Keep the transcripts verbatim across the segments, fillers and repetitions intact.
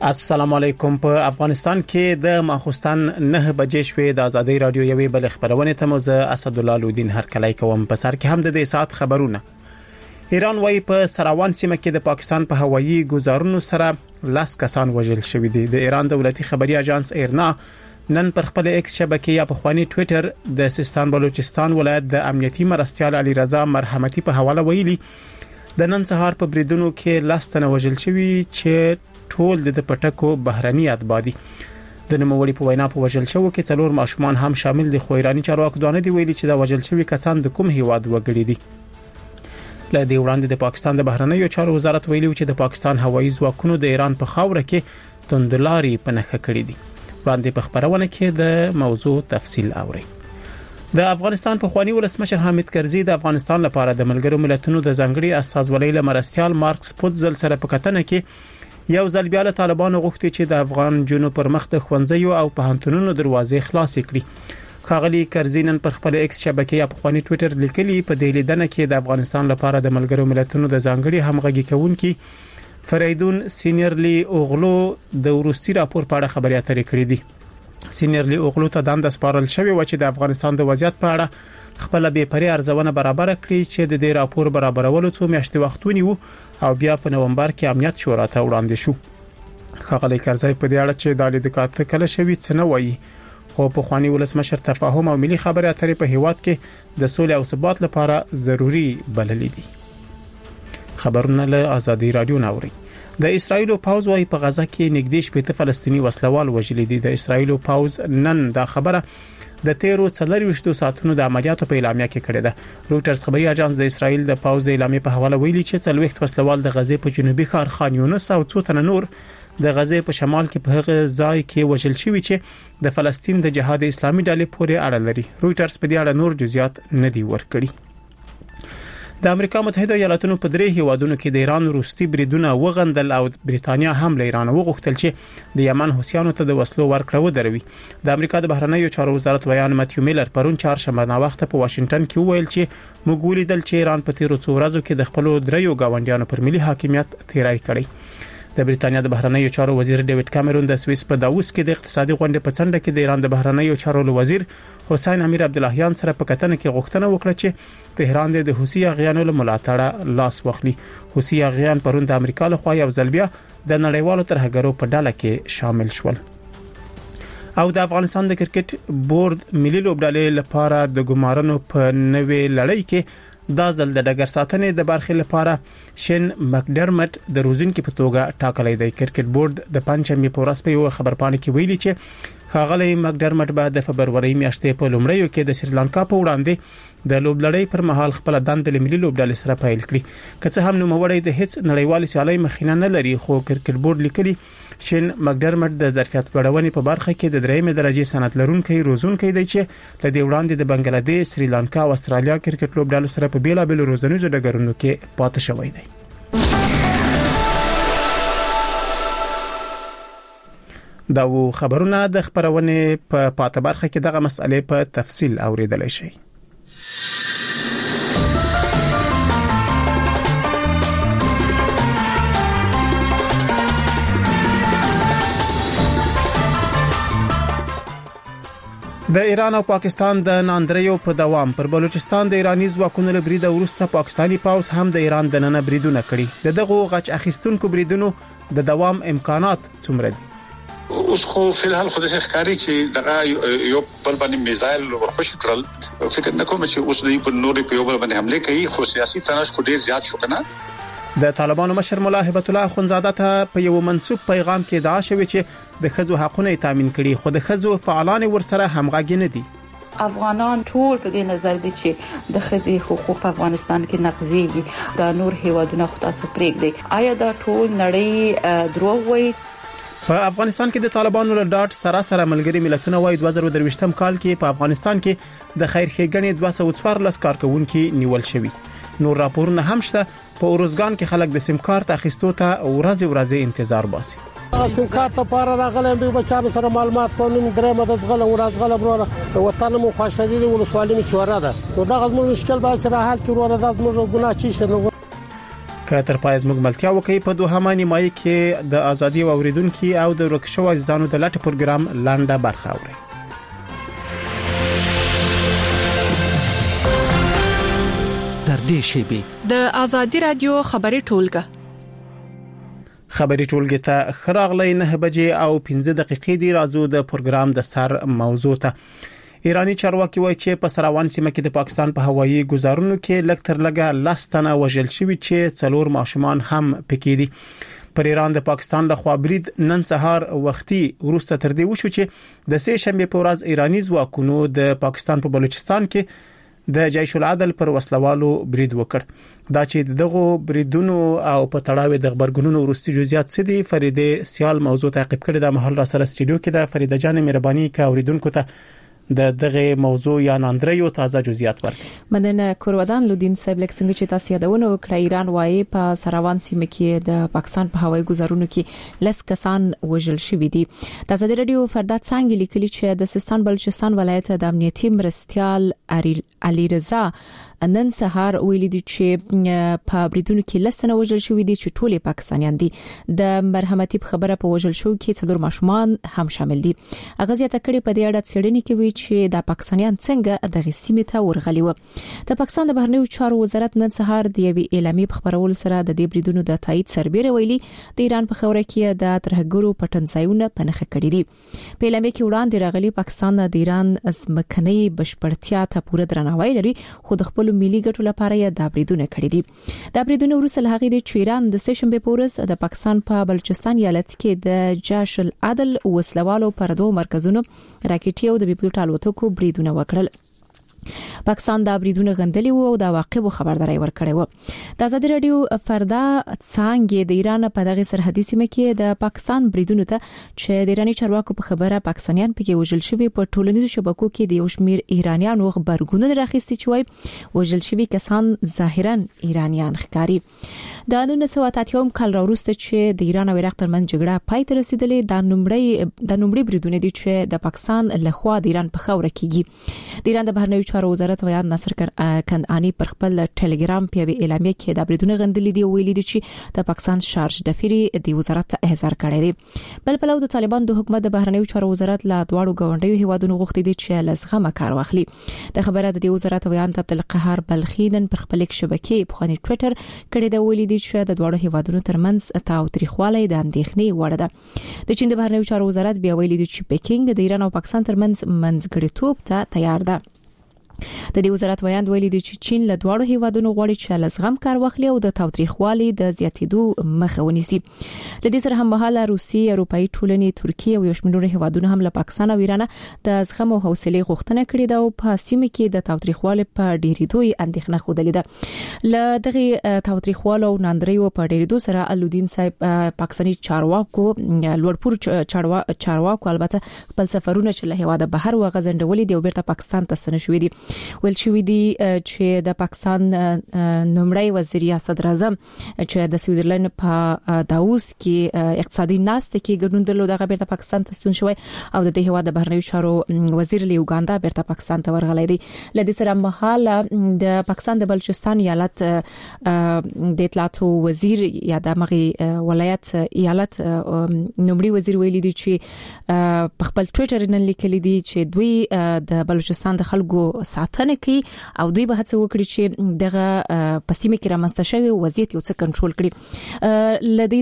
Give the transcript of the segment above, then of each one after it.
السلام علیکم. په افغانستان کې د ماخوستن نه بجې شوې د ازادي رادیو یوې بل خبرونه ته موزه اسد الله لودین هر کله کوم په سر کې هم د دې سات خبرونه. ایران وايي په سراوان سیمه کې د پاکستان په هوایي ګزارونو سره لاس کسان وژل شوې دي. د ایران دولتي خبري اژانس ایرنا نن پر خپل ایکس شبکې یا په خواني ټوئیټر د سیستان بلوچستان ولایت د امنیتي مرستيال علي رضا مرحمتي په حواله ویلي د نن سهار په بریدونو کې لاس تنه وژل شوی چې ټول د پټکو بهرني اتبادي. د نوموړي په وینا په وژل شوو کې څلور ماشومان هم شامل دي. خو ایرانی چارواکو دانه دی ویلي چې دا وژل شوی کسان د کوم هیواد وګړي دي. له دې وړاندې د پاکستان د بهرنیو چارو وزارت ویلي چې د پاکستان هوایي ځواکونو د ایران په خاوره کې توندلاري پنهخه کړې دي. وړاندې په خبرونه کې د موضوع تفصیل اوري. د افغانستان په خواني ولسمشر حامد کرزي د افغانستان لپاره د ملګرو ملتونو د ځنګړي استازولۍ له مرستيال مارکس پوتزل سره په کتنه کې یو ځل بیا له طالبانو غوښتي چې د افغان جنو پر مخ د خوندزیو او پوهنتونونو دروازې خلاص کړي. خاغلی کرزي نن پر خپل ایکس شبکې یا په خواني ټوئیټر لیکلي په دې لیدنه کې د افغانستان لپاره د ملګرو ملتونو د ځنګړي همغږي کوونکي فریدون سینیرلی اوغلو د ورستي راپور په اړه خبري اترې کړې دي. سینیرلی اوغلو ته دند سپارل شوی و چې د افغانستان د وضعیت په اړه خپل به پرې ارزونه برابر کړي چې د دې راپور برابرولو څو میاشتې وخت ونیو او بیا په نومبر کې امنیت شورا ته وړاندې شو. خاغلی کرزي په دې اړه چې د لیدکات کله شوی څه نه وایي، خو په خواني ولسمشر تفاهم او ملي خبري اترې په هیواد کې د سولې او ثبات لپاره ضروری بللې دي. خبرونه له ازادي رادیو ناوړي. د اسرایل پاوز وايي په غزا کې نږدې شپږ فلسطینی وسلوال وژل دي. د اسرایل پاوز نن دا خبره د تیرو څلورويشتو ساعتونو د عملیاتو په اعلامیه کې کړې ده. رويټرز خبري اژانس د اسرایل د پاوز د اعلامیه په حواله ویلي چې څلويخت وسلوال د غزې په جنوبي ښار خان یونس او څو تنه نور د غزې په شمال کې په هغه ځای کې وژل شوی چې د فلسطین د جهاد اسلامي ډلې پورې اړه لري. رويټرز په دې اړه نور جزئیات نه دی ورکړي. د امریکا متحده ایالاتونو په درې هیوادونو کې د ایران روسي بریدونه وغندل او برېټانیا هم له ایران وغوښتل چې د یمن حوثیانو ته د وسلو ورکړه ودروي. د امریکا د بهرنیو چارو وزارت ویان ماتیو میلر پرون چهارشنبه نا وخت په واشنگټن کې وویل چې موږ ولیدل چې ایران په تیرو څو ورځو کې د خپل دریو گاونډیانو پر ملي حاکمیت تیرای کړی. د برېټانیا د بهرنیو چارو وزیر ډیوډ کامرون د سویس په داووس کې د اقتصادي غونډې په څنډه کې د ایران د بهرنیو چارو وزیر حسین امیر عبداللهیان سره په کتنه کې غوښتنه وکړه چې تهران د حوثي اغیانو له ملاتړه لاس واخلي. حوثي اغیان پرون د امریکا له خوا یو ځل بیا د نړیوالو ترهګرو په ډله کې شامل شول. او د افغانستان د کرکټ بورډ ملي لوبډلې لپاره د ګمارنو په نوې لړۍ کې دا ځل د ډګر ساتنې د برخې لپاره شین مکډرمټ د روزنکي په توګه ټاکلې دی. کرکټ بورډ د پنځمې په ورځ په یو خبرپاڼه کې ویلي چې خاغلی مکډرمټ بعد د فبرवरी میاشتې په لومړیو کې د سریلانکا په وړاندې د لوبلړۍ پر مهال خپل دند د ملي لوبډلې سره پیل کړی. که څه هم نوموړی د هیڅ نړیوال سیالۍ مخینه نه لري، خو کرکټ بورډ لیکلي شین مکډرمټ د ظرفیت لوړونې په برخه کې د درېمې درجه سند لرونکي روزونکي دی چې لدې وړاندې د بنگلاديش، سریلانکا او استرالیا کرکټ لوبډلو سره په بیلابل روزنیزو ډګرونو کې پاتې شوی دی. دا و خبرونه د خبرونه په پاته برخه کې دغه مسئله په تفصیل اوریدل شي. د ایران او پاکستان د ناندریو په دوام پر بلوچستان د ایرانی ځواکونو له برید وروسته پاکستانی پاوز هم د ایران د نن بریدونه کړي. د دغه غچ اخیستونکو بریدونو د دوام امکانات څومره دي؟ اوس خو فلحال خو د ښکاری چې دغه یو بل باندې میزایل ورخوش کړل. فکر نه کوم چې اوس دوی په نورې په یو بل باندې حمله کوي، خو سیاسي تناش خو ډیر زیات شو کنه. د طالبانو مشر مولا هبت الله خونزاده ته په یو منسوب پیغام کې ادعا شوی چې د خځو حقوقونه تضمین کړي، خو د خځو فعالان ورسره همغږي نه دي. افغانان ټول په دې نظر دي چې د خځې حقوق په افغانستان کې نقضيږي. دا نور هیوادونه خو تاسو پرېږدي. آیا دا ټول نړۍ دروغ وایي؟ په افغانستان کې د طالبانو له ډاټ سراسر ملګری ملتونه وايي دوه زره درویشتم کال کې په افغانستان کې د خیر ښېګڼې دوه سوه څوارلس کارکونکو نیول شوي. نور راپورونه هم شته. په اورزګان کې خلک د سیم کارت اخیستو ته ورځ ورځ انتظار باسي. سیم کارت لپاره راغلم به بچانو سره معلومات کوم درې مدد غل ورځ غل وروره وطن مو خوشحالي دي ولسوالۍ می شوره ده. نو دا غوښمن مشکل به سره حل کې وروره د موږ ګناه چی شنو. که تر پای زموږ ملتیا وکي په دوهمه نیمایي کې د ازادي او اوریدونکو او د ورکشو ځانو د لټ پروګرام لاندې برخه اوري. تر دې شیبې د ازادي رادیو خبري ټولګه خبري ټولګه ته خراغلی نه بجې او پنځه دقیقې دی راځو د پروګرام د سر موضوع ته. ایرانی چارواکي وایي چې په سراوان سیمه کې د پاکستان په هوایي ګزارونو کې لږ تر لږه لاستنه وژل شوی چې څلور ماشومان هم پکې دي. پر ایران د پاکستان له خوا برید نن سهار وختي وروسته تر دې وشو چې د سه شنبه په ورځ ایرانی ځواکونو د پاکستان په بلوچستان کې د جیش العدل پر وسلوالو برید وکړ. دا چې دغه بریدونو او په تړاو د خبرګونونو وروستي جزئیات څه دي فریده سیال موضوع تعقیب کړی. د محل را سره استودیو کې د فریده جان مهرباني کا اوریدونکو ته د دغه موضوع یا اندریو تازه جزئیات ورکړي. مدنه کورودان لودین صاحب لکه چې تاسو یادونه وکړه ایران وايي په سراوان سیمه کې د پاکستان په هوایي ګزارونو کې لس کسان وژل شوي دي. د ازادي رادیو فردات څنګه لیکلي چې د سیستان بلوچستان ولایت د امنیتي مرستيال علي رضا نن سهار ویلي دي چې په بریدونو کې لسنه وژل شوي دي چې ټول پاکستانیان دي. د مرحمتي خبره په وژل شو کې څلور ماشومان هم شامل دي. اغازیه تکړه په دې اړه څېړنې کوي چې د پاکستانیان څنګه د غسیمه ته ورغلي و. د پاکستان د بهرنیو چارو وزارت نن سهار د یوې اعلامیې په خبرولو سره د دې بریدونو د تایید سربېره ویلي د ایران په خوره کې د ترهګرو پټنځایونه پنهخه کړي دي. په اعلامیې کې وړاندې راغلي پاکستان د ایران ځمکنۍ بشپړتیا ته پوره درناوی لري خو د خپل ملي ګټو لپاره یې د بریدونه کړي دي. د بریدونو وروسته له هغې د ایران د سه شنبه په ورځ د پاکستان په بلوچستان ایالت کې د جیش العدل وسلوالو پر دوه مرکزونو راکټي او د بیپلوټ الوتکو بریدونه وکړل. پاکستان دا بریدونه غندلي وو او دا واقعو خبرداري ورکړې وو. د ازادي رادیو فردا څنګه د ایران په دغه سرحدي سیمه کې د پاکستان بریدونو ته چې د ایرانی چارواکو په خبره پاکستانیان پکې وژل شوی په ټولنیزو شبکو کې د یو شمیر ایرانیانو خبرګون راخستي چې وای وژل شوی کسان ظاهرا ایرانیان ښکاری. د نولس سوه اته اتیا کال وروسته چې د ایران او عراق ترمنځ جګړه پای ته رسیدلې د نومړی د نومړي بریدونه دي چې د پاکستان لخوا د ایران په خوره کېږي. د ایران د بهرنیو چارو وزارت ویان ناصر کنعانی پر خپل ټلګرام په اعلامیه کې د بریدونه غندلې دي او ویلي دي چې د پاکستان شارج دفری د وزارت ته احضار کړی دی. بل پلو د طالبان د حکومت د بهرنیو چارو وزارت لا دواړو ګاونډیو هیوادونو غوښتي دي چې لزغمه کار واخلي. د خبره د وزارت ویان عبد القهار بلخینن پر خپل شبکې په خاني ټوئیټر کړي دا ویلي دي چې د دواړو هیوادونو ترمنځ تاوتریخوالی د اندېښنې وړ ده. د چین د بهرنیو چارو وزارت بیا ویلي دي چې پکینګ د ایران او پاکستان ترمنځ منځګړیتوب ته تیار ده. د دې وزارت ویاند ویلي دي چې چین له دواړو هیوادونو غواړي چې لزغم کار واخلي او د تاوتریخوالي د زیاتېدو مخه ونیسي. د دې سره هم مهاله روسي، اروپאי ټولنې، ترکیه او یو شمېر هیوادونو هم له پاکستان او ایران د زغم او حوصله غوښتنه کړې ده او په سیمه کې د تاوتریخوالي په ډیریدو اندېښنه خوده ده. له دغه تاوتریخوالو او ناندریو په ډیریدو سره الودین صاحب پاکستاني چارواکو لوړپوړ چارواکو البته خپل سفرونه چې له هیواده بهر وغځندولې دي او بیرته پاکستان ته ستنه شوې دي. ول شوې دي چې د پاکستان نومړی وزیر صدر اعظم چې د سویټزرلند په داووس کې اقتصادي ناست کې ګډون درلود هغه بیرته پاکستان ته ستون شوی او د دې هیواد د بهرنیو چارو وزیر له یوګاندا بیرته پاکستان ته ورغلی دی. لدې سره مهاله د پاکستان د بلوچستان ایالت د اطلاعاتو وزیر یا د مغي ولایت ایالت نومړي وزیر ویلي دی چې په خپل ټوئیټر نن لیکلي دي چې دوی د بلوچستان د خلکو ساتنه کوي او دوی به هڅه وکړي چې دغه پسیمه کې رامنځته شوی وضعیت یو څه کنټرول کړي. لدې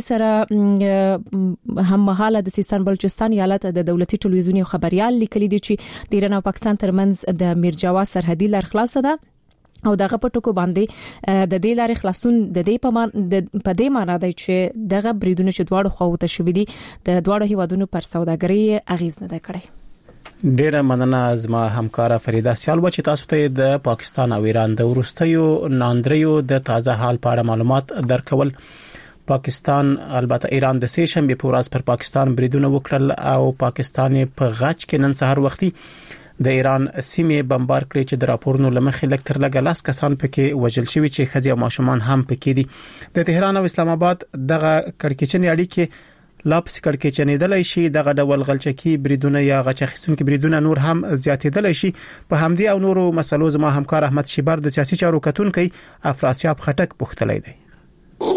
سره هم مهاله د سیستان بلوچستان ایالت د دولتي ټلویزیون یو خبريال لیکلي دي چې د ایران او پاکستان ترمنځ د میرجوا سرحدي لار خلاصه ده او دغه په ټکو باندې د دې لارې خلاصون د دې په مان د په دې معنی دی چې دغه بریدونه چې دواړو خواو ته شوې دي د دواړو هیوادونو پر سوداګرۍ اغیز نه ده کړی. ډیره مننه زما همکارا فریده سیال و چې تاسو ته د پاکستان او ایران د ورستیو ناندریو د تازه حال په اړه معلومات درکول. پاکستان البته ایران د سه شنبه په ورځ پر پاکستان بریدونه وکړل او پاکستان په غچ کې نن سهار وختي د ایران سیمه بمبار کړې چې د راپورونو لمخې لکتر لګ لاس کسان پکې وژل شوی چې خزي او ماشومان هم پکې دي. د تهران او اسلام آباد دغه کړکېچنې اړیکې لاپس کړکېچنېدلای شي. دغه ډول غلچکی بریدونه یا غچخیسونکو بریدونه نور هم زیاتېدلای شي. په همدې او نورو مسلو زما همکار احمد شیبر د سیاسي چارو کتونکو افراسیاب خټک پوښتلی دی.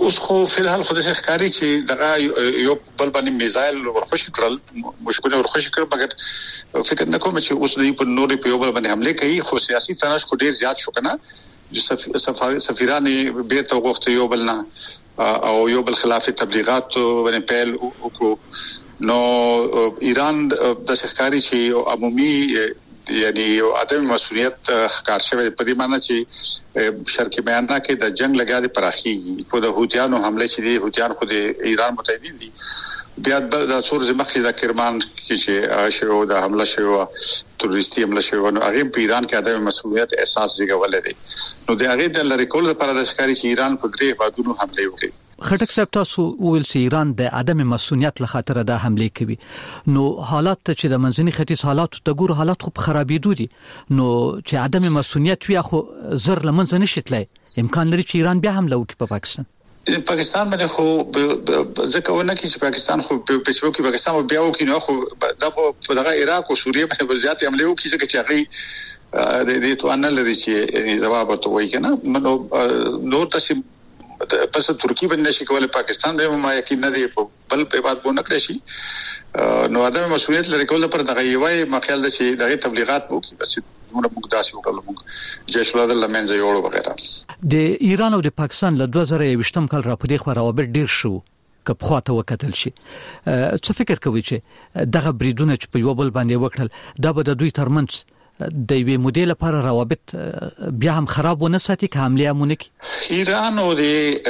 اوس خو فلحال خو د ښکاری چې دغه یو بل باندې میزایل ورخوش کړل مشکل ورخوش کړ مګر فکر نه کوم چې اوس د په نورې په یو بل باندې حمله کوي خو سیاسي تناش خو ډیر زیات شو کنه چې سفیران به ته وخت یو بل نه او یو بل خلاف تبلیغات باندې پیل وکړو نو ایران د ښکاری چې عمومي یعنی یو عدم مسؤلیت ښکار شوی په دې معنی چې شرقي میانمار کې د جنگ لګیا دي پراخيږي په د هوتیانو حمله چې دي هوتیان خو د ایران متحدین دي بیا د سور زمخې د کرمان کې چې شو د حمله شو تروریستي حمله شو نو هغه په ایران کې عدم مسؤلیت احساس زیږولې دي نو د هغه د لری کول لپاره د ښکاری چې ایران په درې وادونو حمله وکړي خټک صاحب تاسو ویل چې ایران د عدم مسؤلیت له خاطر د حمله کوي نو حالات چې د منځني ختیځ حالات ته ګور حالات خو خرابېدو دي نو چې عدم مسؤلیت وي خو زر لمنځ نشټلای امکان لري چې ایران بیا حمله وکړي په پاکستان پاکستان باندې خو ځکه ونه کې چې پاکستان خو په پېښو کې پاکستان بیا وکړي نو خو د دغه عراق او سوریه باندې زیات حمله وکړي ځکه چې هغه د دې تو ان لري چې جواب ورته وایي کنه نو نو تاسو پس ترکی باندې شي کولای پاکستان به ما یقین نه دی په بل په بات بونه کړی شي نو عدم مسؤلیت لري کول پر دغه یوای مخیل د شي دغه تبلیغات وکړي بس موږ موږ داسې وکړل موږ جيش العدل لمنځه یوړو وغیرہ د ایران او د پاکستان له دوه زره یوشتم کال را پدې خو راوبر ډیر شو که په خاطر وکتل شي څه فکر کوي چې دغه بریدونه چې په یو بل باندې وکړل دا به د دوی ترمنځ د یوې مودې لپاره روابط بیا هم خراب ونه ساتي که حمله مونږ ایران او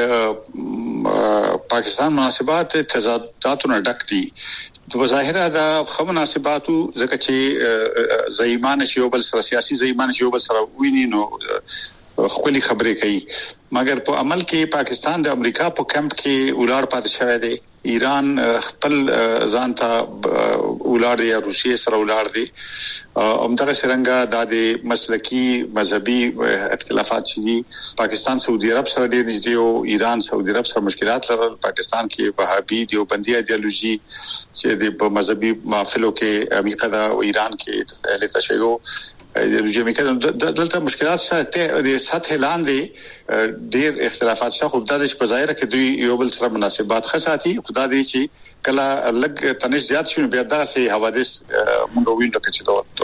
د پاکستان مناسبات تضاداتونه ډک دي د ظاهره د خو مناسباتو ځکه چې زېمانه چې یو بل سره سیاسي زېمانه چې یو بل سره ویني نو خپل خبرې کوي مګر په عمل کې پاکستان د امریکا په کمپ کې ولار پاتې شوی دی ایران خپل ځان ته ولار دی روسیې سره ولار دی همدغه څنګه د مسلکی مذهبي اختلافات چې پاکستان سعودي عرب سره ډېر نږدې او ایران سعودي عرب سره مشکلات لرل پاکستان کې وهابي دیوبندي ایدئولوژي چې د مذهبي محفلو کې امریکا او ایران کې اهل تشیع ایدئولوژي امریکا دلته مشکلات شته د سطح لاندې ډېر اختلافات شته خو د دې په ظاهر کې دوی یو بل سره مناسبات خاصاتي خدا دې چې کله لګ تنش زیات شونه بیا دا سي حوادث مونږ وینځو چې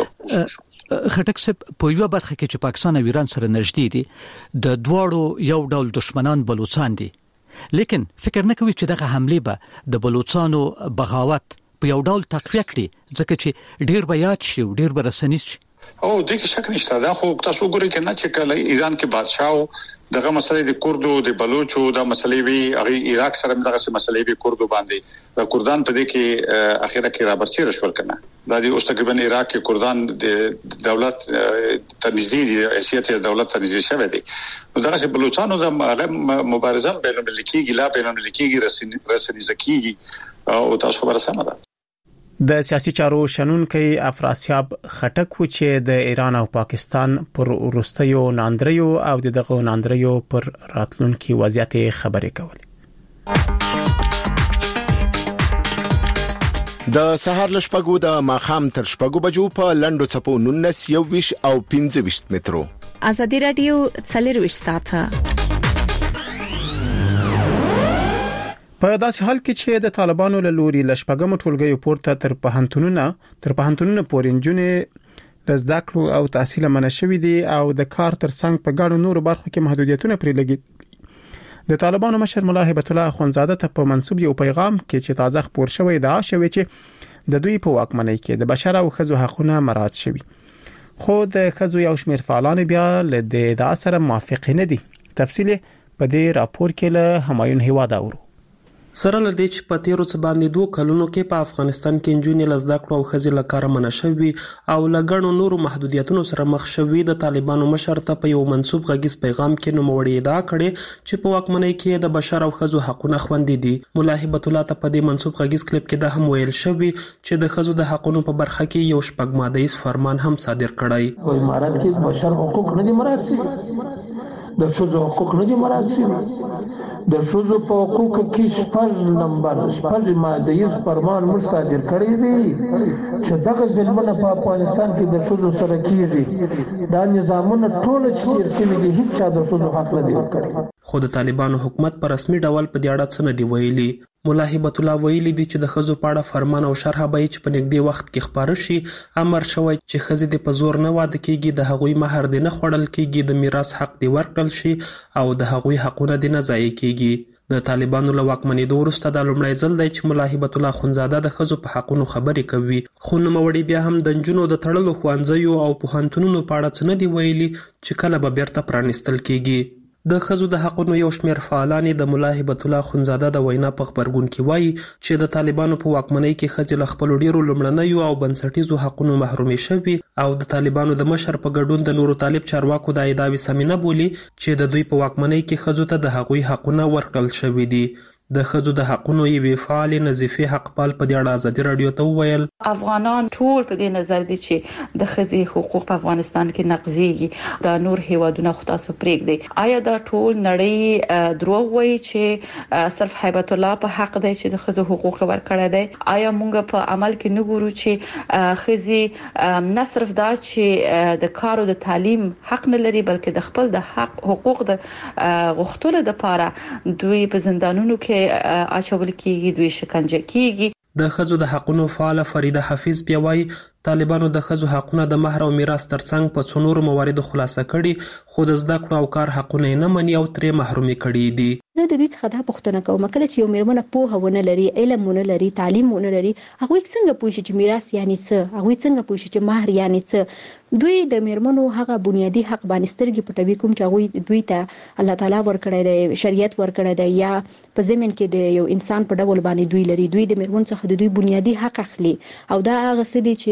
دا خټک صاحب په یو برخه کې چې پاکستان او ایران سره نږدې دي د دواړو یو ډول دشمنان بلوچستان دي لیکن فکر نه کوي چې دغه حمله به د بلوچستانو بغاوت په یو ډول تقویه کړي ځکه چې ډیر بیات شي ډیر برسنیس شي او د کې شک نشته دا خو تاسو ګورئ کنه چې کله ایران کې بادشاہ دغه مسلې د کوردو د بلوچو د مسلې وی هغه عراق سره دغه مسلې به کوردو باندې د کردان په دې کې اخیرا کې را برسېر شول کنه دا د اوس تقریبا عراق کې کردان د دولت تنظیم دي حیثیت دولت تنظیم شوه دي نو دغه بلوچستانو د مبارزه بین الملکي ګلا بین الملکي رسنی زکیږي او تاسو خبره سمه ده د سیاسي چارو شنونکي افراسیاب خټک و چې د ایران او پاکستان پر وروستیو ناندریو او دغه ناندریو پر راتلونکي وضعیت خبرې کولې د سهار لشپګو د ماخام تر شپګو بجو په لندو چپو نونس یو ویش او پنځه ویش مترو ازادي رادیو څلور ویش ساعته په داسې حال کې چې د طالبانو له لوري لشپګم ټولګي پورته تر پهنټونونه تر پهنټونونه پورې جنې لزداکلو او تحصیل منشوي دي او د کار تر څنګ په ګڼو نورو برخو کې محدودیتونه پرې لګي د طالبانو مشر مولا هبت الله اخوندزاده ته په منسوب یو پیغام کې چې تازه خبر شوی دا شوی چې د دوی په واکمنۍ کې د بشر او ښځو حقوقونه مراعات شوي خو د ښځو یو شمېر فعالان بیا له دې ادعا سره موافق نه دي تفصیل په دې راپور کې له همایون هیواد اورو سره لدې چې په تیرو څه باندې دوه کلونو کې په افغانستان کې انجونې لزدا کړو او خزي لکاره منشوي او لګڼو نورو محدودیتونو سره مخ شوي د طالبانو مشر ته په یو منسوب غږیز پیغام کې نوموړي ادعا کړې چې په واکمنۍ کې د بشر او خزو حقوقونه خوندي دي مولا هبت الله ته په دې منسوب غږیز کلیپ کې د هم ویل شوی چې د خزو د حقوقونو په برخه کې یو شپږ ماده فرمان هم صادر کړی او امارات کې بشر حقوق نه دي مراعات شوي د شوزو حقوق نه دي مراعات شوي د شوزو په حقوق کې شپږ نمبر شپږ ماده یې فرمان موږ صادر کړی دی چې دغه ظلمونه په افغانستان کې د شوزو سره کیږي دا نظامونه ټول چې تیر شوي دي هیڅ چا د شوزو حق نه دی ورکړی خو د طالبانو حکومت په رسمي ډول په دې اړه څه نه دی ویلي مولا هبت الله ویلي دي چې د ښځو په اړه فرمان او شرح به چې په نږدې وخت کې خپاره شي امر شوی چې ښځې د په زور نه واده کیږي د هغوی مهر دې نه خوړل کیږي د میراث حق دې ورکړل شي او د هغوی حقونه دې نه ضایع کیږي د طالبانو له واکمنېدو وروسته دا لومړی ځل دی چې مولا هبت الله خونزاده د ښځو په حقونو خبرې کوي خو نوموړي بیا هم د نجونو د تړلو ښوونځیو او پوهنتونونو په اړه څه نه دي ویلي چې کله به بیرته پرانیستل کیږي د ښځو د حقونو یو شمېر فعالان د مولا هبت الله خونزاده د وینا په خبرګون کې وایي چې د طالبانو په واکمنۍ کې ښځې له خپلو ډیرو لومړنیو او بنسټیزو حقونو محرومې شوي او د طالبانو د مشر په ګډون د نورو طالب چارواکو دا ادعاوې سمې نه بولي چې د دوی په واکمنۍ کې ښځو ته د هغوی حقونه ورکړل شوي دي د ښځو د حقونو یوې فعالې نظیفې حقپال په دې اړه ازادي راډیو ته وویل افغانان ټول په دې نظر دي چې د ښځې حقوق په افغانستان کې نقضيږي دا نور هیوادونه خو تاسو پرېږدي آیا دا ټول نړۍ دروغ وایي چې صرف هیبت الله په حق دی چې د ښځو حقوق ورکړی دی آیا موږ په عمل کې نه ګورو چې ښځې نه صرف دا چې د کار او د تعلیم حق نه لري بلکې د خپل د حق حقوق د غوښتلو لپاره دوی په زندانونو کې اچول کیږي دوی شکنجه کیږي د ښځو د حقونو فعال فریده حفیظ بیا وایي طالبانو د ښځو حقونه د مهر او میراث ترڅنګ په څو نورو مواردو خلاصه کړي خو د زده کړو او کار حقونه یې نه مني او ترې محرومې کړي دي زه د دوی څخه دا پوښتنه کوم کله چې یو میرمنه پوهه ونه لري علم ونه لري تعلیم ونه لري هغه څنګه پوه شي چې میراث یعنی څه هغه څنګه پوه شي چې مهر یعنی څه دوی د میرمنو هغه بنیادی حق باندې سترګې پټوي کوم چې هغه دوی ته الله تعالی ورکړی دی شریعت ورکړی دی یا په زمين کې د یو انسان په ډول باندې دوی لري دوی د میرمنو څخه د دوی بنیادی حق اخلي او دا هغه څه دي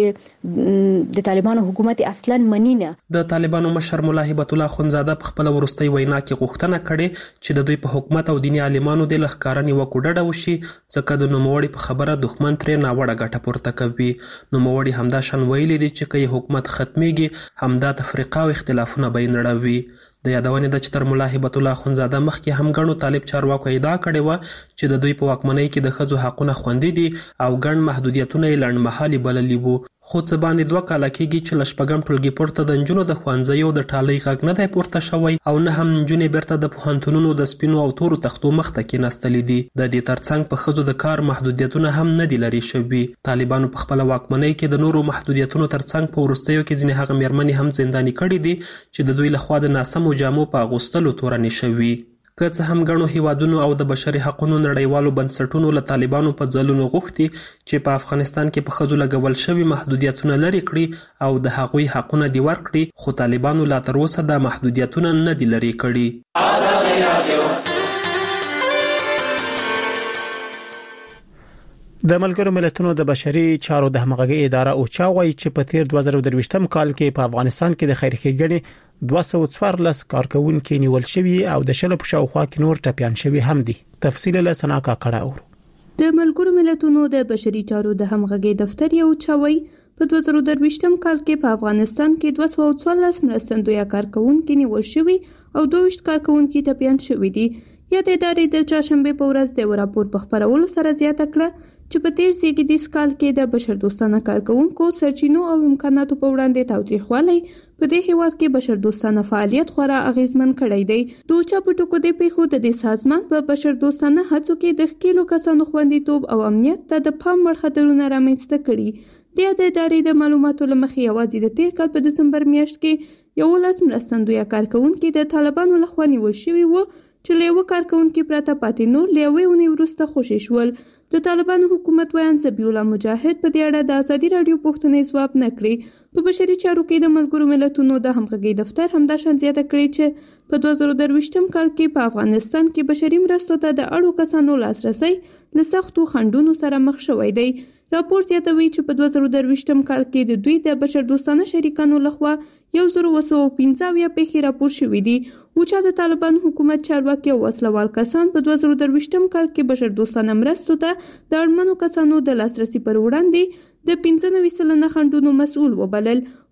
چې د طالبانو حکومت اصلا منی نه د طالبانو مشر مولا هبت الله خونزاده په خپل ورستۍ وینا کې غوښتنه کړې چې د دوی په حکومت او دیني عالمانو د لخکارنې وکړه وشي ځکه د نوموړي په خبره دښمن ترې ناوړه ګټه پورته کوي نوموړي همدا شان ویلي دي چې که حکومت ختميږي همدا تفریقه او اختلافونه به نړوي د یادونې د چتر مولا هبت الله خونزاده مخکې هم غنو طالب چارواکو ادعا کړې و چې د دوی په واکمنۍ کې د ښځو حقونه خوندي دي او ګڼ محدودیتونه یې لړمحالي بللي وو خو څه باندې دوه کاله کېږي چې له شپږم ټولګي پورته د نجونو د ښوونځیو د ټالۍ غږ نه دی پورته شوی او نه هم نجونې بیرته د پوهنتونونو د سپینو او تورو تختو مخ ته کېناستلې دي د دې ترڅنګ په ښځو د کار محدودیتونه هم نه دي لرې شوي طالبانو په خپله واکمنۍ کې د نورو محدودیتونو ترڅنګ په وروستیو کې ځینې هغه میرمنې هم زنداني کړي دي چې د دوی لخوا د ناسمو جامو په اغوستلو تورنې شوي که څه هم ګڼو هیوادونو او د بشري حقوقو نړیوالو بنسټونو له طالبانو په ځلونو غوښتي چې په افغانستان کې په ښځو لګول شوي محدودیتونه لرې کړي او د هغوی حقونه دې ورکړي خو طالبانو لا تر اوسه دا محدودیتونه نه دي لرې کړي ازادي رادیو د ملګرو ملتونو د بشري چارو د همغږي اداره او چا وایي چې په تیر دوه زره درویشتم کال کې په افغانستان کې د خیرخېګنې دوه سوه څوارلس کارکونکو نیول شوی او د شل په شاوخوا کې نور ټپيان شوی هم دي تفصیل له سنا کا کړه اور د ملګرو ملتونو د بشري چارو د همغږي دفتر یو چوي په دوه زره درویشتم کال کې په افغانستان کې دوه سوه څوارلس مرستندوی کارکونکو نیول شوی او دوه ویشت کارکونکو ټپيان شوی دي یا د ادارې د چاشنبه په ورځ د راپور په خبرولو سره زیاته کړه چې په تیر زیږدیز کال کې د بشر دوستانه کارکونکو سرچینو او امکاناتو په وړاندې تاوتریخوالی په دې هیواد کې بشر دوستانه فعالیت خورا اغیزمن کړی دی دوه چا په ټکو د پیښو د دې سازمان په بشر دوستانه هڅو کې د ښکیلو کسانو خوندیتوب او امنیت ته د پام وړ خطرونه رامنځته کړي د ادارې د معلوماتو لمخې یوازې د تیر کال په دسمبر میاشت کې یولس مرستندوی کارکونکو د طالبانو لخوا نیول شوي وو چې له یو کارکونکو پرته پاتې نور له یوې اونۍ وروسته خوشي شول د طالبانو حکومت ویان ذبیح الله مجاهد په دې اړه د ازادي راډیو پوښتنې ځواب نه کړی په بشري چارو کې د ملګرو ملتونو د همغږي دفتر همدا شان زیاته کړی چې په دوه زره درویشتم کال کې په افغانستان کې بشري مرستو ته د اړو کسانو لاسرسي له سختو خنډونو سره مخ شوی دی راپور زیاتوي چې په دوه زره درویشتم کال کې د دوی د بشر دوستانه شریکانو لخوا یو زر اوه سوه پنځه اویا پیښې راپور شوې دي و چې د طالبان حکومت چارواکي او وسلوال کسان په دوه زره درویشتم کال کې بشر دوستانه مرستو ته د اړمنو کسانو د لاسرسي پر وړاندې د پنځه نوي سلنه خنډونو مسؤل وبلل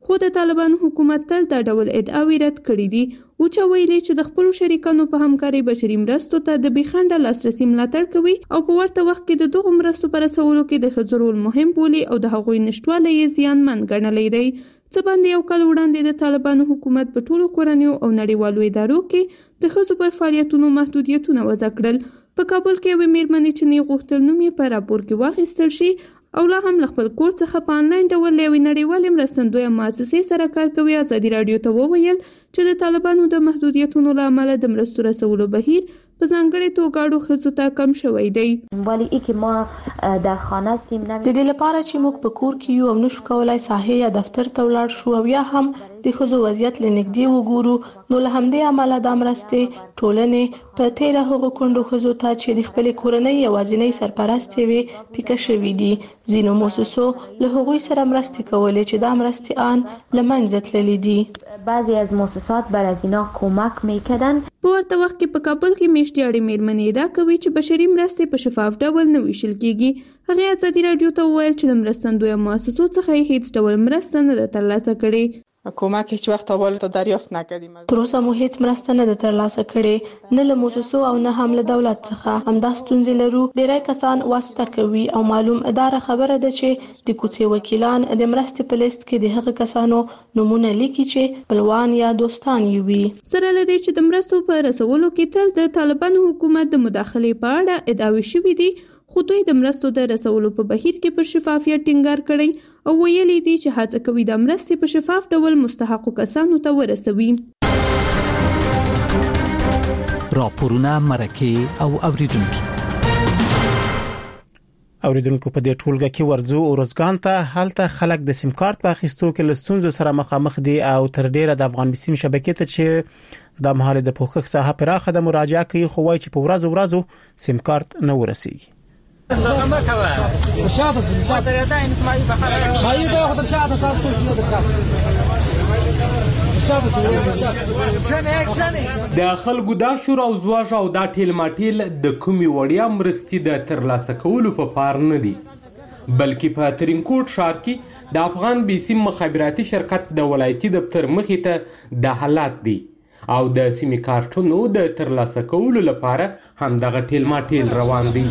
خو د طالبانو حکومت تل دا ډول ادعاوې رد کړې دي او چې ویلي چې د خپل شریکانو په همکاري بشري مرستو ته د بخښنډ لاسرسي ملاتړ کوي او په ورته وخت کې د دغو مرستو پر رسولو کې د ښځو رول مهم بولي او د هغوی نشټوالی یې زیانمن ګڼلی دی. څه باندې یو کال وړاندې د طالبانو حکومت په ټولو کورنیو او نړیوالو ادارو کې د ښځو پر فعالیتونو محدودیتونه وضع کړل. په کابل کې یوې مېرمنې چې نه غوښتل نوم یې په راپور کې واخیستل شي او لا هم له خپل کور څخه په انلاین ډول له یوې نړیوالې مرستندویه مؤسسې سره کار کوي ازادي راډیو ته وویل چې د طالبانو د محدودیتونو له امله د مرستو رسولو بهیر په ځانګړې توګه اړو ښځو ته کم شوی دی. ولی که ما در خانه هستیم د دې لپاره چې موږ په کور کې یو او نشو کولای ساحې یا دفتر ته ولاړ شو او یا هم د ښځو وضعیت له نږدې وګورو نو له همدې امله د مرستې ټولنې په تیره هغو کونډو ښځو ته چې د خپلې کورنۍ یوازینۍ سرپرستې وي پیکه شوي دي. ځینو مؤسسو له هغوی سره مرستې کولې چې دا مرستې آن له منځه تللې دي. بعضی از مؤسسات بر از اینا کمک میکردن. په ورته وخت کې په کابل کې میشتیاړې مېرمنې ادعا کوي چې بشري مرستې په شفاف ډول نه ویشل کیږي. هغې ازادي راډیو ته وویل چې له مرستندویه مؤسسو څخه یې هیڅ ډول مرسته نه ده ترلاسه کړې. کمک هیڅ وخت اول ته دریافت نکردیم. تر اوسه مو هیڅ مرسته نه ده ترلاسه کړې، نه له مؤسسو او نه هم له دولت څخه. همدا ستونزې لرو. ډیری کسان واسطه کوي او معلوم اداره خبره ده چې د کوڅې وکیلان د مرستې په لیست کې د هغه کسانو نمونه لیکي چې خپلوان یا دوستان یې وي. سره له دې چې د مرستو په رسولو کې تل د طالبانو حکومت د مداخلې په اړه ادعاوې شوې دي، خو دوی د مرستو د رسولو په بهیر کې پر شفافیت ټینګار کړی او ویلي دي چې هڅه کوي د مرستې په شفاف ډول مستحقو کسانو ته ورسوي. راپورونه، مرکې او اوریدونکي اوریدونکو په دې ټولګه کې ورزو او روزګان ته حالت خلک د سیم کارت په اخیستو کې لستونزو سره مخامخ دي او تر ډیره د افغان سیم شبکې ته چې د مهال د پوښښ ساحه پراخه د مراجعه کوي، خو وايي چې په ورځو ورځو سیم کارت نه ورسیږي. ما کوه شاته شاته یا دایم اسماعیل بخاره شایي به خاطر شاته صاحب د خلکو دا شور او زواج او دا ټیل ماټیل د کومي وړیا مرستې د ترلاسه کولو په پار نه دي، بلکې په ترینکوټ ښار کې د افغان بیسیم مخابراتي شرکت د ولایتي دفتر مخې ته د حالات دي او د سیمې کارتونو د ترلاسه کولو لپاره هم دغه ټیل ماټیل روان دي.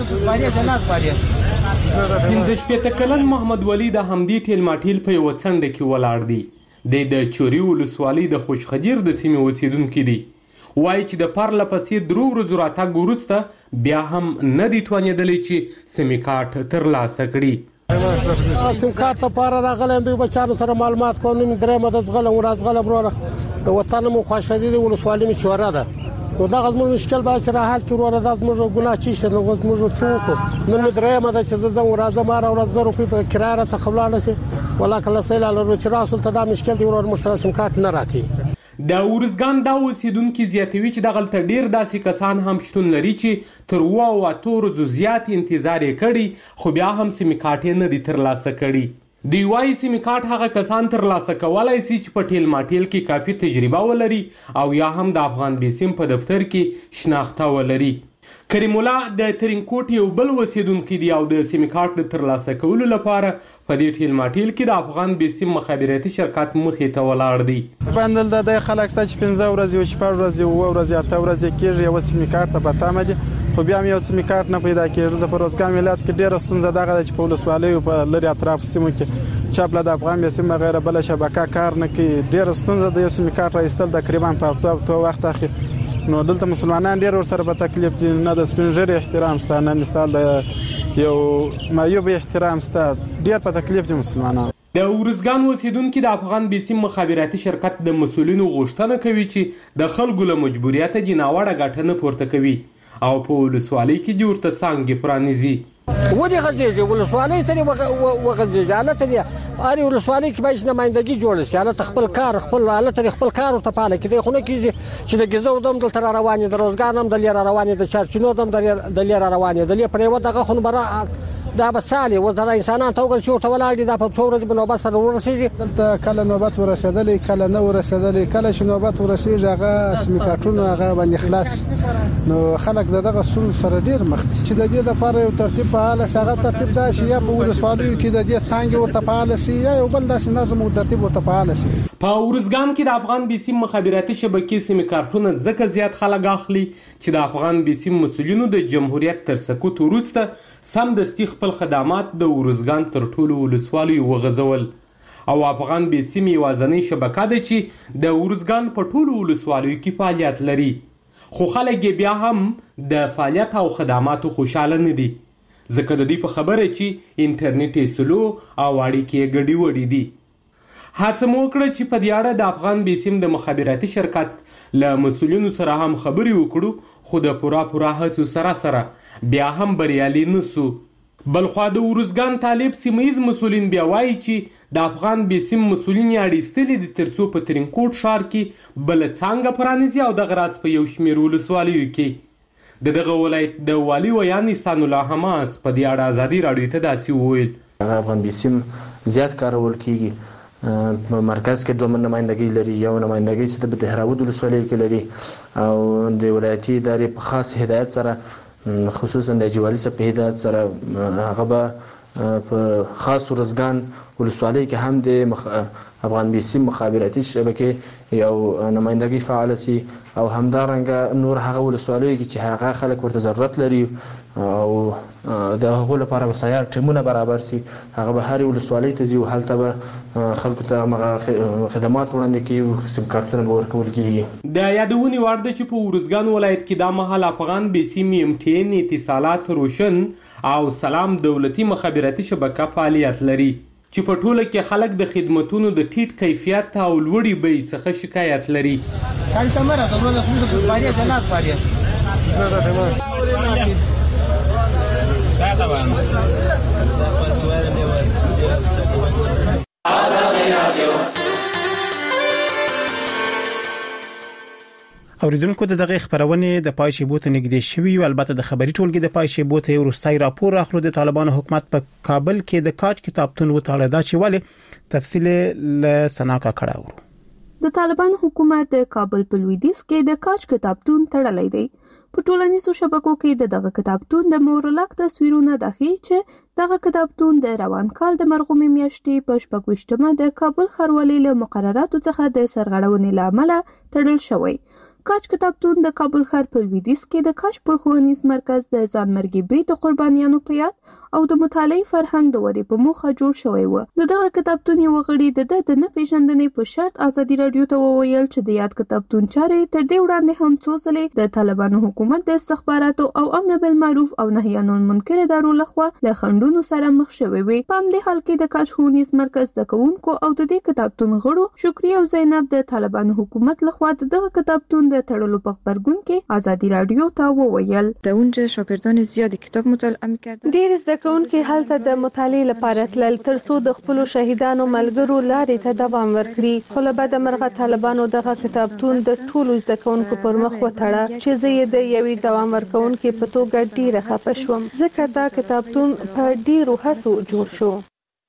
پنځه شپېته کلن محمد ولی د همدې ټیل ماټیل په یوه څنډه کې ولاړ دی. د چوري ولسوالۍ د خوشخدیر د سیمې اوسیدونکي دي. وایي چې د پرله پسې درو ورځو راتګ وروسته بیا هم نه دي توانېدلی چې سیمې کارت ترلاسه کړي. سیم کارت لپاره راغلم، دوی بچانو سره معلومات کوم، درېمه د زغلم ورځ غلم وروره د وطن مو خوشخدي دی ولسوالۍ می شوره ده. نو دا غزمون مشکل دا چې راحت کې وروره د موږ ګناه چی شته، نو موږ څوک نن درېمه د چې زم ورځم را ورځ زرو په کراره څخه ولاړ شي، ولا کله سیل لرو چې راسل ته دا مشکل دی وروره مشترک سیم کارت نه راکړي. د ورزګان دا اوسیدونکي زیاتوي چې دغه تل ډیر داسې کسان هم شتون لري چې تر وو او اتور ز زیات انتظار کړي خو بیا هم سیم کارت نه دي ترلاسه کړي. دی وايي سیم کارت هغه کسان ترلاسه کولای شي چې په ټیل ماټیل کې کافي تجربه ولري او یا هم د افغان بیسیم په دفتر کې شناخته ولري. کریم الله د ترینکوټ یو بل اوسیدونکي دی او د سیم کارت د ترلاسه کولو لپاره په دې ټیل ماټیل کې د افغان بیسیم مخابراتي شرکت مخې ته ولاړ دی. بندل د خلک چې پنځه ورځې او شپږ ورځې او ورځې اته ورځې کېږي یو سیم کارت په تامه دي، خو بیا هم یو سیم کارت نه پیدا کېږي. د پروزګان ولایت کې ډېر ستونزه دغه چې په ولسوالۍ او په لري اطراف سیمو کې چاپله د افغان بیسیم غیره بل شبکه کار نه کوي. ډېر ستونزه د یو سیم کارت راایستل تقریبا په تو وخت اخی. نو دلته مسلمانان ډېر ورسره په تکلیف دي، نه د سپینږیري احترام شته، نه مثال د یو معیوب احترام شته، ډېر په تکلیف دي مسلمانان. د ورزګان اوسیدونکي د افغان بیسیم مخابراتي شرکت د مسؤلینو غوښتنه کوي چې د خلکو له مجبوریت دي ناوړه ګټه نه پورته کوي او په ولسوالۍ کې دې ورته څانګې پرانیزي. ودې غځېږي ولسوالۍ ته دې وغځېږي، هلته دې هرې ولسوالۍ کې باید نمایندګي جوړه شي، هلته خپل کار خپل هلته دې خپل کار ورته پاله کړي. خو نه کېږي چې د ګیزو دم دلته را روانې، د روزګان هم دلې را روانې، د چارچینو دم دلې را روانې، دلې پر یوه دغه خو به دا به سالي و دا انسانان توګل شو ته ولاړ دي دا په څو ورځې بنوبت سره ورسېږي. دلته کله نوبت ورسېدلې کله نه ورسېدلې کله چې نوبت ورسېږي هغه سمکاټونو هغه باندې خلاص نو خلک دغه سن سره ډیر مخ چې د دې لپاره یو ترتیب فعال سره ترتیب دا چې یا په ولسوالیو کې د دې څنګه ورته فعال سي یا یو بل داسې نظم او ترتیب ورته فعال سي. په ورزګان کې د افغان بیسیم مخابراتي شبکې سیمکارتونه ځکه زیات خلک اخلي چې د افغان بیسیم مسولینو د جمهوریت تر سقوط وروسته سمدستي خپل خدمات د ورزګان تر ټولو ولسوالیو وغځول او افغان بیسیم یوازنۍ شبکه ده چې د ورزګان په ټولو ولسوالیو کې فعالیت لري. خو خلک بیا هم د فعالیت او خدماتو خوشاله نه دي ځکه د دې په خبره چې انټرنیټ یې سلو او اړیکې ګډې وډې دي. هڅه مو وکړه چې په دې اړه د افغان بیسیم د مخابراتي شرکت له مسؤلینو سره هم خبرې وکړو خو د پوره پوره هڅو سره سره بیا هم بریالي نه سو. بلخوا د ورزګان طالب سیمهیز مسؤلین بیا وایي چې د افغان بیسیم مسؤلین یې اړیستلي دي تر څو په ترینکوټ ښار کې بله څانګه پرانیزي او دغه راز په یو شمېر ولسوالیو کې د دغه ولایت د والي ویان احسان الله حماس په دې اړه ازادي راډیو ته داسې وویل. افغان بیسیم زیات کارول کیږي په مرکز کې دوه نمائندګۍ لري یو نمائندګۍ چې د دهراود ولسوالۍ کې لري او د ولایتي ادارې په خاص هدایت سره خصوصا د جوالي صاحب په هدایت سره هغه به په خاص ورزګان ولسوالۍ کې هم د مخ... افغان بیسیم مخابراتي شبکې یو نمائندګي فعال سي او همدارنګه نور هغه ولسوالۍ کې چې هغه خلک ورته ضرورت لري او د هغو لپاره وسایل ټیمونه برابر سي هغه به هر ولسوالۍ ته ځي او هلته به خلکو ته خدمات وړاندې کوي سیم کارتونه به ورکول کېږي. د یادونې وړ ده چې په ورزګان ولایت کې دا مهال افغان بیسیم ایم ټي ان اتصالات روشن او سلام دولتي مخابراتي شبکه فعالیت لري چې په ټوله کې خلک د خدماتونو د ټیټ کیفیت او لوړې بیې څخه شکایت لري. اوریدونکو د دغه خبرونه د پای شیبو ته نږدې شوی او البته د خبري ټولګي د پای شیبو ته ورستای راپور راخلو د طالبانو حکومت په کابل کې د کاج کتابتون وټاړه دا چې ولې تفصیل له سناکا کړهورو. د طالبانو حکومت د کابل په لویدیځ کې د کاج کتابتون تړلې دی. په ټولنیزو شبکو کې د دغه کتابتون د مورلک تصویرونه دخی چې دغه کتابتون د روان کال د مرغومي میاشتې په شپږ ویشتمه د کابل ښاروالۍ له مقرراتو څخه د سرغړونې لامل تړل شوی. کاج کتابتون د کابل ښار په لویدیځ کې د کاج پرښوونیز مرکز د ځانمرګي بری د قربانیانو په یاد او د مطالعې فرهنګ د ودې په موخه جوړ شوی و. د دغه کتابتون یو غړي د د نه پیژندنې په شرط ازادي رادیو ته وویل چې د یاد کتابتون چارې تر دې وړاندې هم څو ځلې د طالبانو حکومت د استخباراتو او امر بالمعروف او نهي عن المنکر ادارو لخوا له خنډونو سره مخ شوی وي. په همدې حال کې د کاج ښوونیز مرکز د کوونکو او د دې کتابتون غړو شکریا او زینب د طالبانو حکومت لخوا دغه کتابتون د تړلو په خبرګون کې ازادي رادیو ته وویل د اونجا شاګردان زیات کتاب مطالعه می‌کردن. ډیر زده کوونکي هلته د مطالعې لپاره تلل ترڅو د خپل شهیدانو ملګرو لارې ته دوام ورکړي. خو له بده مرغه طالبانو دغه کتابتون د ټولو زده کوونکو پر مخ وتړه چې زه یې د یوې دوام ورکوونکي په توګه ډیره خفه شوم ځکه دا کتابتون په ډیرو هڅو جوړ شو.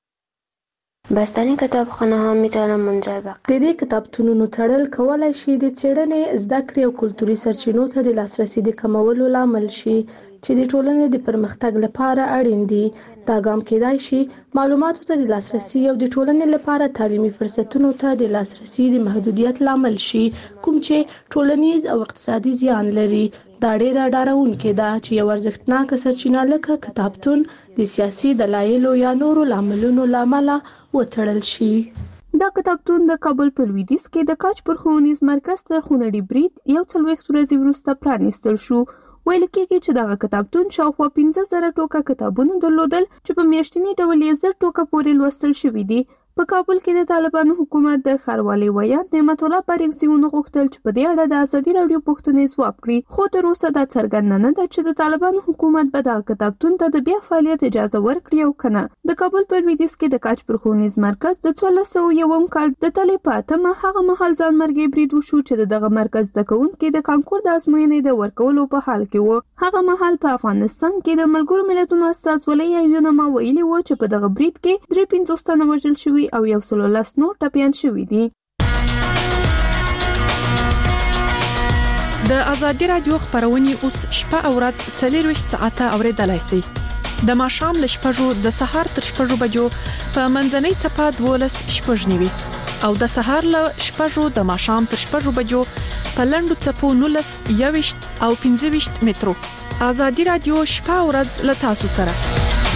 بستنی کتابخانه ها میتونن منجر به د دې کتابتونونو تړل کولای شي د څېړنې زده کړې او کلتوري سرچینو ته د لاسرسي د کمولو لامل شي چې د ټولنې د پرمختګ لپاره اړین دي. دا ګام کېدای شي معلوماتو ته د لاسرسي او د ټولنې لپاره تعلیمي فرصتونو ته د لاسرسي د محدودیت لامل شي کوم چې ټولنیز او اقتصادي زیان لري. دا ډیره ډاروونکې ده چې یو ارزښتناک سرچینه لکه کتابتون د سیاسي دلایلو یا نورو لاملونو لامل وتړل شي. دا کتابتون د کابل په لویدیځ کې د کاج پرښوونیز مرکز تر خونړي برید یو څلوېښت ورځې وروسته پرانیستل شو. ویل کېږي چې دغه کتابتون شاوخوا پنځه زره ټوکه کتابونه درلودل چې په میاشتني ډول یې زر ټوکه پورې لوستل شوي دي په کابل کې د طالبانو حکومت د ښاروالي ویان نعمت الله پاریکسیونو غوښتل چې په دې اړه د ازادي راډیو پوښتنې ځواب کړي، خو تر اوسه دا څرګنده نه ده چې د طالبانو حکومت به د کتابتون ته د بیا فعالیت اجازه ورکړي او کنه. د کابل په لویدیځ کې د کاج پرخونیز مرکز د څوارلس سوه یوم کال د تلې په اتمه هغه مهال ځان مرګي برید وشو چې دغه مرکز د کوونکو د کانکور د ازموینې د ورکولو په حال کې و. هغه مهال په افغانستان کې د ملګرو ملتونو استازولۍ یونما ویلي و چې په دغه برید کې درې پنځوس تنه وژل شوي او یو سل لس نور ټپیان شوي دي. د ازادي رادیو خبرونه اوس شپه او ورځ څلور ساعته اوریدلای شئ. د ماښام ل شپږو د سهار تر شپږو بجو په منځنۍ چپه دولس شپږ نیوي او د سهار ل شپږو د ماښام تر شپږو بجو په لندو چپو نولس یويشت او پنځه ویشت مترو. ازادي رادیو شپه او ورځ ل تاسو سره.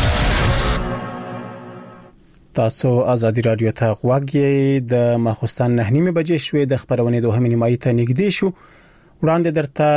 تاسو ازادي رادیو ته غوږی د ماخستان نه نیمه بجې شوې د خبرونه دوه نیمه ته نږدې شو. وړاندې درته